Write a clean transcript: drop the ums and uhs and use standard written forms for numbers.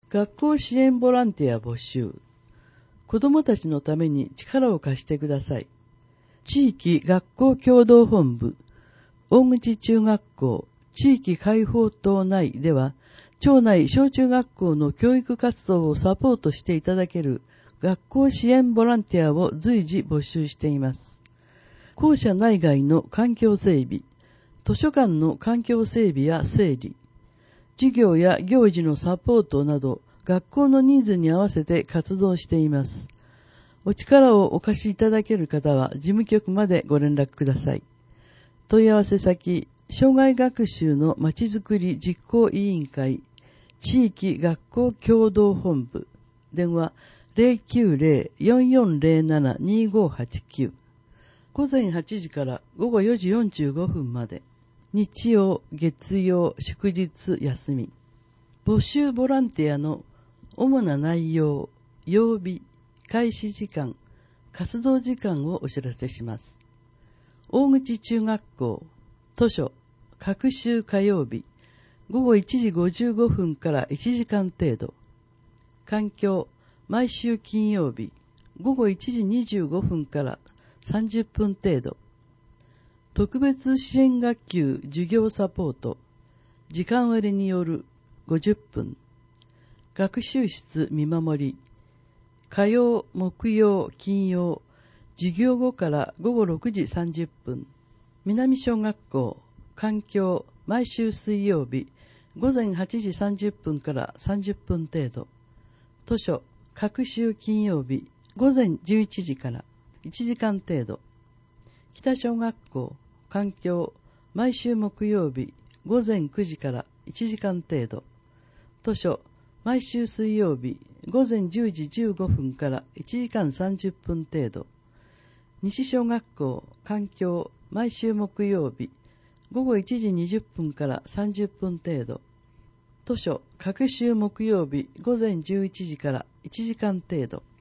学校支援ボランティア募集。子どもたちのために力を貸してください。地域学校協同本部、大口中学校、地域開放棟内では、町内小中学校の教育活動をサポートしていただける学校支援ボランティアを随時募集しています。校舎内外の環境整備、図書館の環境整備や整理、授業や行事のサポートなど、学校のニーズに合わせて活動しています。お力をお貸しいただける方は事務局までご連絡ください。問い合わせ先、障害学習のまちづくり実行委員会、地域学校協同本部、電話 090-4407-2589、午前8時から午後4時45分まで、日曜、月曜、祝日、休み。募集ボランティアの主な内容、曜日、開始時間、活動時間をお知らせします。大口中学校、図書、各週火曜日、午後1時55分から1時間程度。環境、毎週金曜日、午後1時25分から30分程度。特別支援学級授業サポート、時間割による50分。学習室見守り、火曜、木曜、金曜、授業後から午後6時30分。南小学校、環境、毎週水曜日、午前8時30分から30分程度。図書、各週金曜日、午前11時から1時間程度。北小学校、環境、毎週木曜日、午前9時から1時間程度。図書、毎週水曜日、午前10時15分から1時間30分程度。西小学校、環境、毎週木曜日、午後1時20分から30分程度。図書、各週木曜日、午前11時から1時間程度。